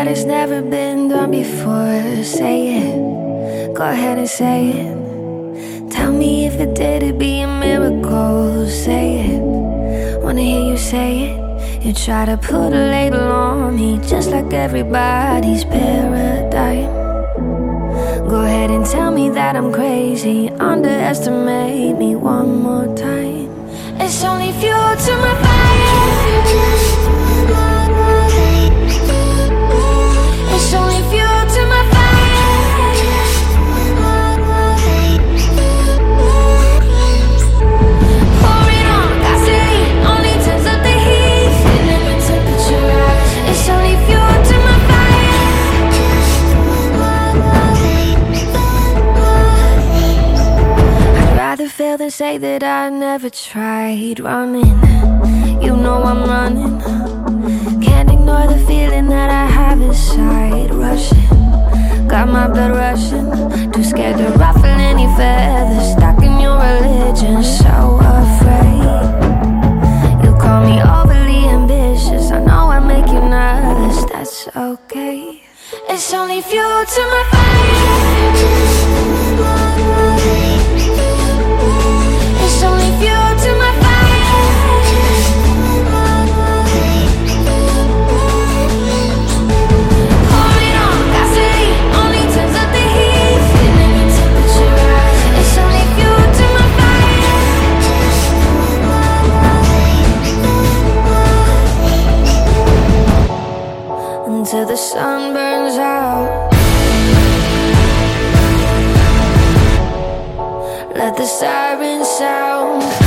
that it's never been done before. Say it, go ahead and say it. Tell me if it did, it'd be a miracle. Say it, wanna hear you say it. You try to put a label on me, just like everybody's paradigm. Go ahead and tell me that I'm crazy, underestimate me one more time. It's only fuel to my fire. It's only fuel to my fire. Pour it on, gasoline, only turns up the heat. Feeling the temperature rise. It's only fuel to my fire. I'd rather fail than say that I never tried running. You know I'm running. Can't ignore the feeling that I have inside, rushing. Got my blood rushing. Too scared to ruffle any feathers. Stuck in your religion, so afraid. You call me overly ambitious. I know I make you nervous, that's okay. It's only fuel to my fire. It's only fuel to my fire. Until the sun burns out. Let the sirens sound.